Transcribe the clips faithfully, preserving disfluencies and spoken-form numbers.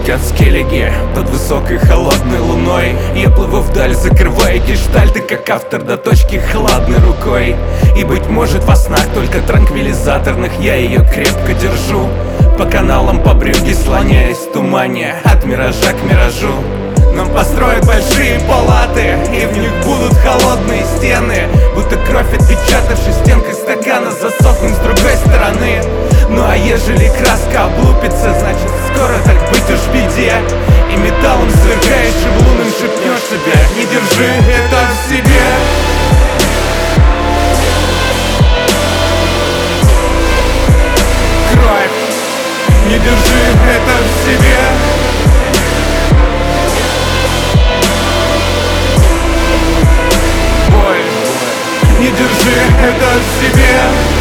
блестят скеллиги под высокой холодной луной. Я плыву вдаль, закрывая гештальты, как автор до точки хладной рукой. И быть может во снах только транквилизаторных я ее крепко держу. По каналам, по брюге слоняясь в тумане, от миража к миражу. Нам построят большие палаты, и в них будут холодные стены, будто кровь, отпечатавшись стенкой стакана, засохнет с другой стороны. Ну а ежели краска облупится, значит скоро так быть уж в беде. И металлом сверкающим лунным шепнешь себе: не держи это в себе. Кровь, не держи это в себе. Не держи это в себе.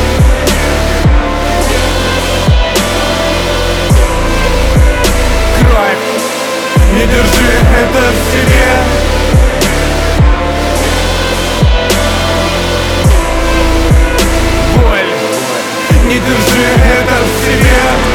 Кровь, не держи это в себе. Боль, не держи это в себе.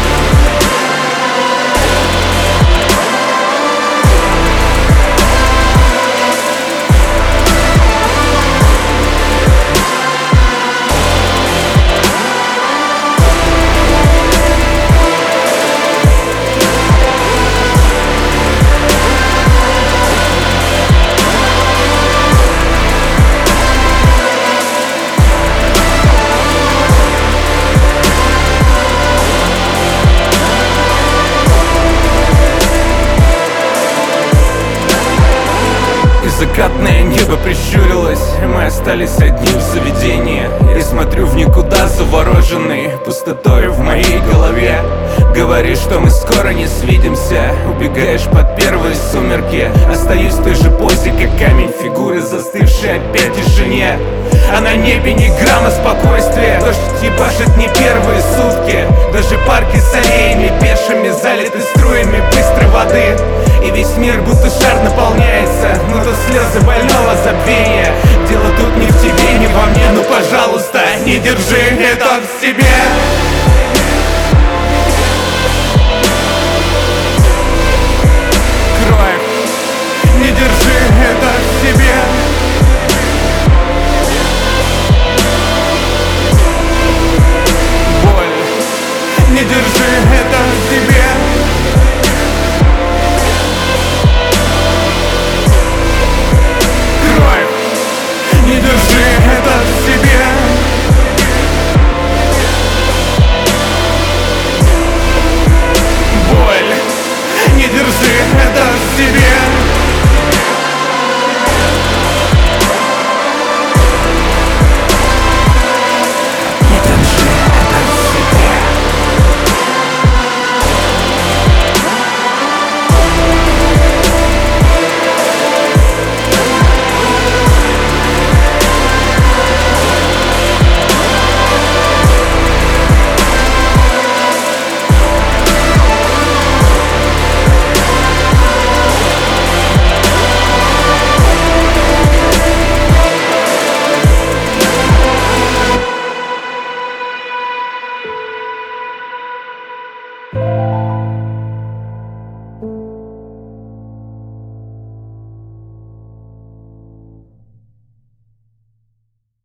Закатное небо прищурилось, мы остались одни в заведении. И смотрю в никуда, завороженный пустотой в моей голове. Говоришь, что мы скоро не свидимся, убегаешь под первые сумерки. Остаюсь в той же позе, как камень, фигуры застывшие опять в тишине. А на небе ни грамма спокойствия, дождь ебашит не первые сутки. Даже парки с аллеями пешими залиты струями быстрой воды. И весь мир будто шар наполняется, но то слезы больного забвения. Дело тут не в тебе, не во мне, ну пожалуйста, не держи это в себе.